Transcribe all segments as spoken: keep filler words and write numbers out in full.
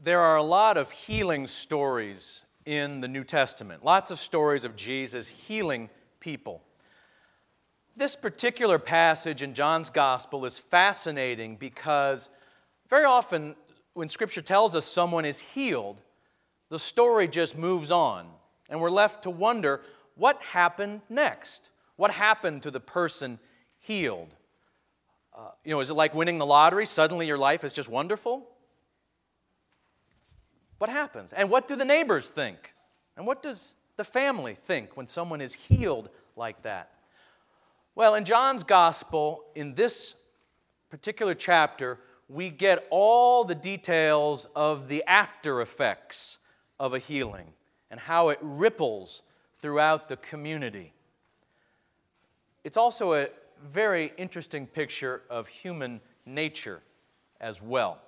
There are a lot of healing stories in the New Testament, lots of stories of Jesus healing people. This particular passage in John's Gospel is fascinating because very often when Scripture tells us someone is healed, the story just moves on, and we're left to wonder what happened next. What happened to the person healed? Uh, you know, is it like winning the lottery? Suddenly your life is just wonderful? What happens? And what do the neighbors think? And what does the family think when someone is healed like that? Well, in John's Gospel, in this particular chapter, we get all the details of the after effects of a healing and how it ripples throughout the community. It's also a very interesting picture of human nature as well.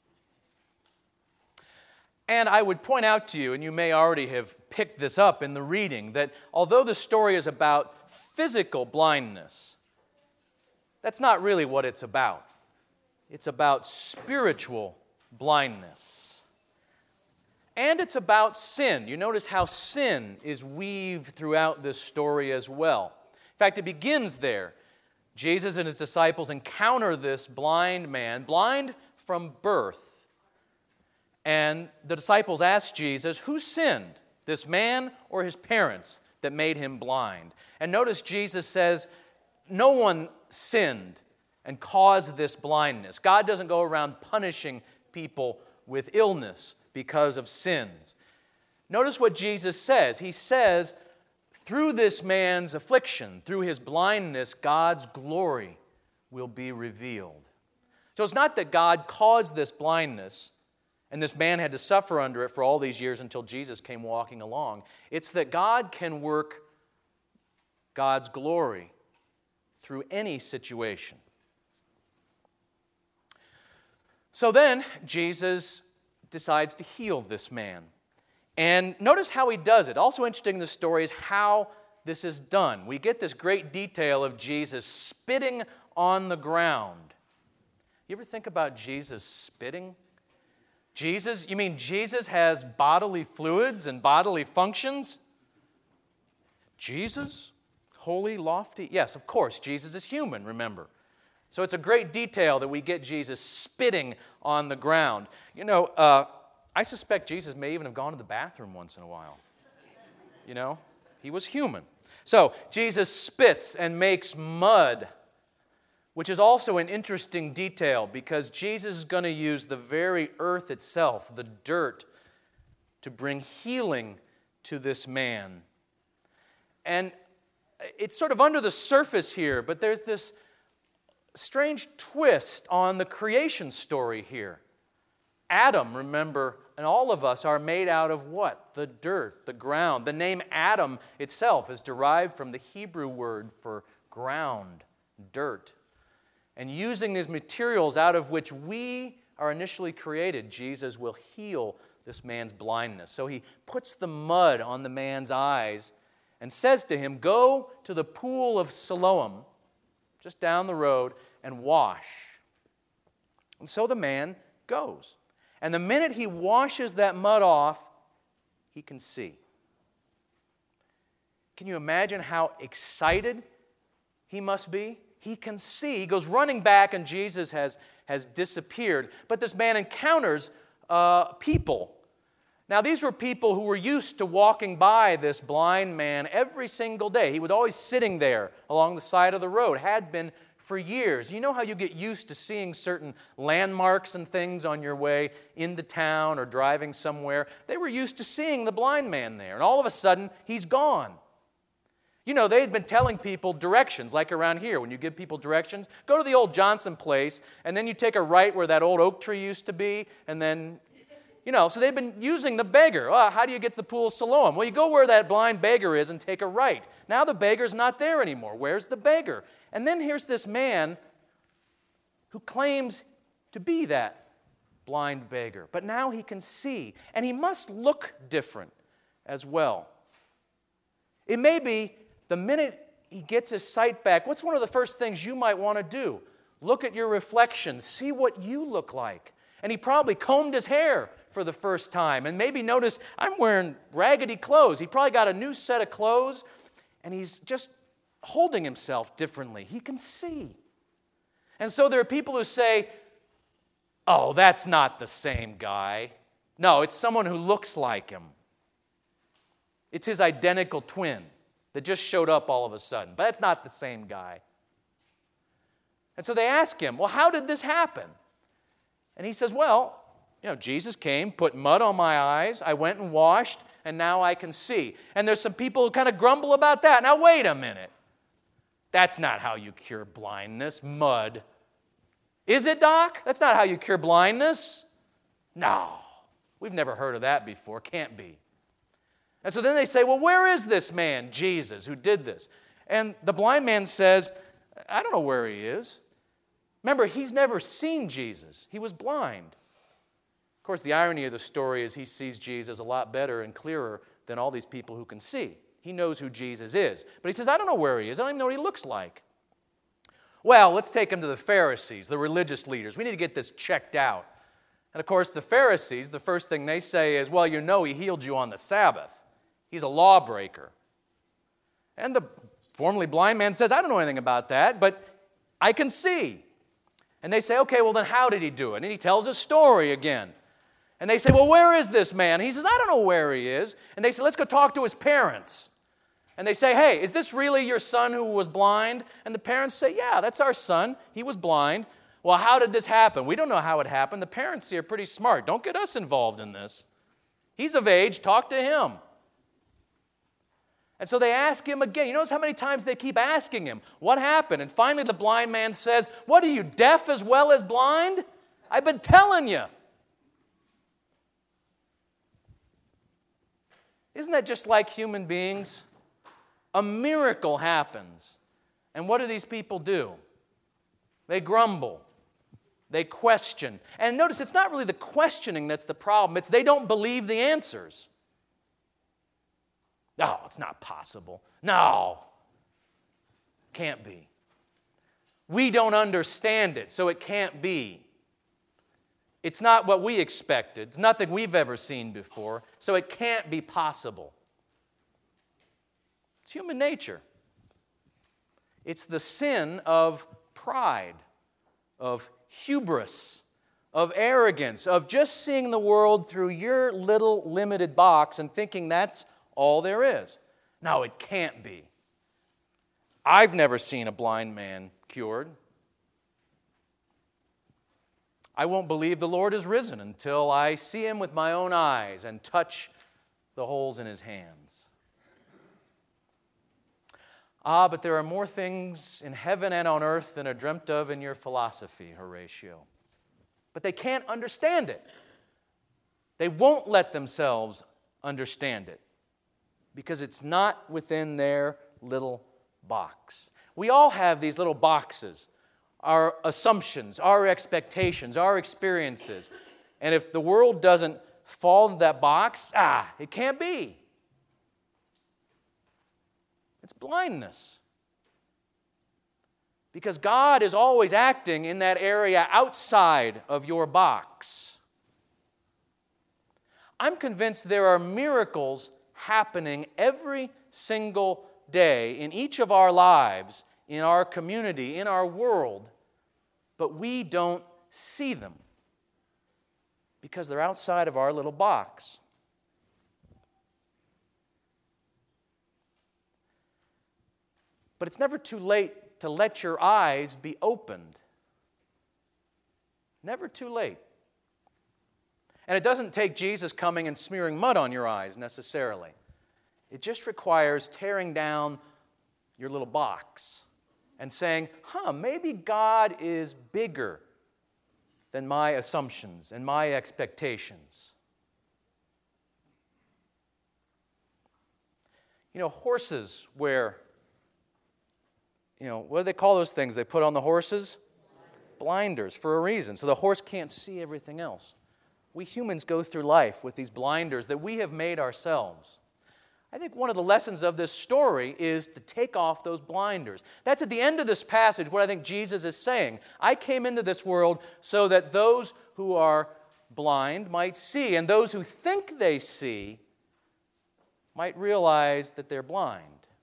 And I would point out to you, and you may already have picked this up in the reading, that although the story is about physical blindness, that's not really what it's about. It's about spiritual blindness. And it's about sin. You notice how sin is weaved throughout this story as well. In fact, it begins there. Jesus and his disciples encounter this blind man, blind from birth. And the disciples ask Jesus, who sinned, this man or his parents, that made him blind? And notice Jesus says, no one sinned and caused this blindness. God doesn't go around punishing people with illness because of sins. Notice what Jesus says. He says, through this man's affliction, through his blindness, God's glory will be revealed. So it's not that God caused this blindness, and this man had to suffer under it for all these years until Jesus came walking along. It's that God can work God's glory through any situation. So then, Jesus decides to heal this man. And notice how he does it. Also interesting in the story is how this is done. We get this great detail of Jesus spitting on the ground. You ever think about Jesus spitting? Jesus, you mean Jesus has bodily fluids and bodily functions? Jesus? Holy, lofty? Yes, of course, Jesus is human, remember. So it's a great detail that we get Jesus spitting on the ground. You know, uh, I suspect Jesus may even have gone to the bathroom once in a while. You know, he was human. So Jesus spits and makes mud, which is also an interesting detail because Jesus is going to use the very earth itself, the dirt, to bring healing to this man. And it's sort of under the surface here, but there's this strange twist on the creation story here. Adam, remember, and all of us are made out of what? The dirt, the ground. The name Adam itself is derived from the Hebrew word for ground, dirt. And using these materials out of which we are initially created, Jesus will heal this man's blindness. So he puts the mud on the man's eyes and says to him, go to the pool of Siloam, just down the road, and wash. And so the man goes. And the minute he washes that mud off, he can see. Can you imagine how excited he must be? He can see. He goes running back, and Jesus has, has disappeared. But this man encounters uh, people. Now, these were people who were used to walking by this blind man every single day. He was always sitting there along the side of the road, had been for years. You know how you get used to seeing certain landmarks and things on your way into town or driving somewhere? They were used to seeing the blind man there, and all of a sudden, he's gone. You know, they had been telling people directions, like around here. When you give people directions, go to the old Johnson place, and then you take a right where that old oak tree used to be, and then, you know, so they've been using the beggar. Oh, how do you get to the pool of Siloam? Well, you go where that blind beggar is and take a right. Now the beggar's not there anymore. Where's the beggar? And then here's this man who claims to be that blind beggar. But now he can see, and he must look different as well. It may be the minute he gets his sight back, what's one of the first things you might want to do? Look at your reflection, see what you look like. And he probably combed his hair for for the first time. And maybe notice I'm wearing raggedy clothes. He probably got a new set of clothes, and he's just holding himself differently. He can see. And so there are people who say, oh, that's not the same guy. No, it's someone who looks like him. It's his identical twin that just showed up all of a sudden. But that's not the same guy. And so they ask him, well, how did this happen? And he says, well, you know, Jesus came, put mud on my eyes, I went and washed, and now I can see. And there's some people who kind of grumble about that. Now, wait a minute. That's not how you cure blindness, mud. Is it, Doc? That's not how you cure blindness. No, we've never heard of that before. Can't be. And so then they say, well, where is this man, Jesus, who did this? And the blind man says, I don't know where he is. Remember, he's never seen Jesus. He was blind. Of course, the irony of the story is he sees Jesus a lot better and clearer than all these people who can see. He knows who Jesus is. But he says, I don't know where he is. I don't even know what he looks like. Well, let's take him to the Pharisees, the religious leaders. We need to get this checked out. And of course, the Pharisees, the first thing they say is, well, you know he healed you on the Sabbath. He's a lawbreaker. And the formerly blind man says, I don't know anything about that, but I can see. And they say, okay, well then how did he do it? And he tells a story again. And they say, well, where is this man? And he says, I don't know where he is. And they say, let's go talk to his parents. And they say, hey, is this really your son who was blind? And the parents say, yeah, that's our son. He was blind. Well, how did this happen? We don't know how it happened. The parents here are pretty smart. Don't get us involved in this. He's of age. Talk to him. And so they ask him again. You notice how many times they keep asking him, what happened? And finally the blind man says, what are you, deaf as well as blind? I've been telling you. Isn't that just like human beings? A miracle happens. And what do these people do? They grumble. They question. And notice it's not really the questioning that's the problem. It's they don't believe the answers. No, it's not possible. No, can't be. We don't understand it, so it can't be. It's not what we expected. It's nothing we've ever seen before, so it can't be possible. It's human nature. It's the sin of pride, of hubris, of arrogance, of just seeing the world through your little limited box and thinking that's all there is. No, it can't be. I've never seen a blind man cured. I won't believe the Lord is risen until I see him with my own eyes and touch the holes in his hands. Ah, but there are more things in heaven and on earth than are dreamt of in your philosophy, Horatio. But they can't understand it. They won't let themselves understand it because it's not within their little box. We all have these little boxes, our assumptions, our expectations, our experiences. And if the world doesn't fall into that box, ah, it can't be. It's blindness. Because God is always acting in that area outside of your box. I'm convinced there are miracles happening every single day in each of our lives, in our community, in our world, but we don't see them because they're outside of our little box. But it's never too late to let your eyes be opened. Never too late. And it doesn't take Jesus coming and smearing mud on your eyes necessarily. It just requires tearing down your little box and saying, huh, maybe God is bigger than my assumptions and my expectations. You know, horses wear, you know, what do they call those things they put on the horses? Blinders, for a reason. So the horse can't see everything else. We humans go through life with these blinders that we have made ourselves. I think one of the lessons of this story is to take off those blinders. That's at the end of this passage what I think Jesus is saying. I came into this world so that those who are blind might see, and those who think they see might realize that they're blind.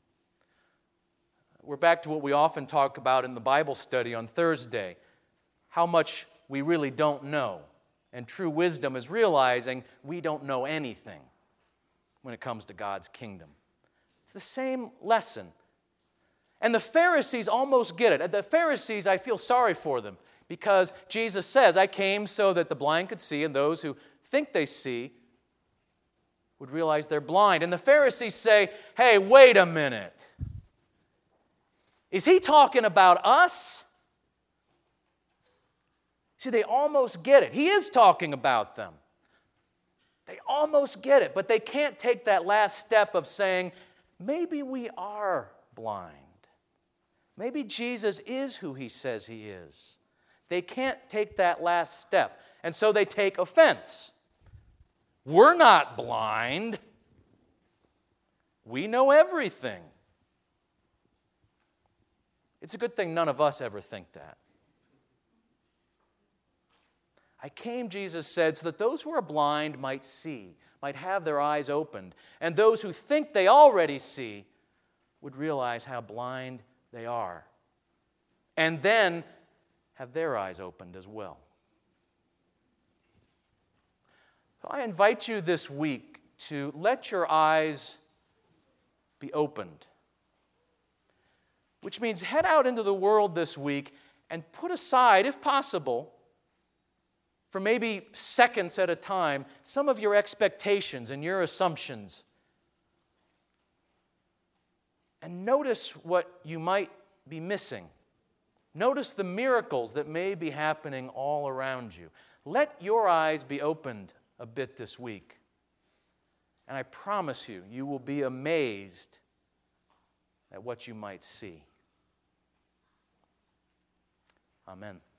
We're back to what we often talk about in the Bible study on Thursday, how much we really don't know. And true wisdom is realizing we don't know anything when it comes to God's kingdom. It's the same lesson. And the Pharisees almost get it. The Pharisees, I feel sorry for them because Jesus says, I came so that the blind could see and those who think they see would realize they're blind. And the Pharisees say, hey, wait a minute. Is he talking about us? See, they almost get it. He is talking about them. They almost get it, but they can't take that last step of saying, maybe we are blind. Maybe Jesus is who he says he is. They can't take that last step, and so they take offense. We're not blind. We know everything. It's a good thing none of us ever think that. I came, Jesus said, so that those who are blind might see, might have their eyes opened, and those who think they already see would realize how blind they are, and then have their eyes opened as well. So I invite you this week to let your eyes be opened, which means head out into the world this week and put aside, if possible, for maybe seconds at a time, some of your expectations and your assumptions. And notice what you might be missing. Notice the miracles that may be happening all around you. Let your eyes be opened a bit this week. And I promise you, you will be amazed at what you might see. Amen.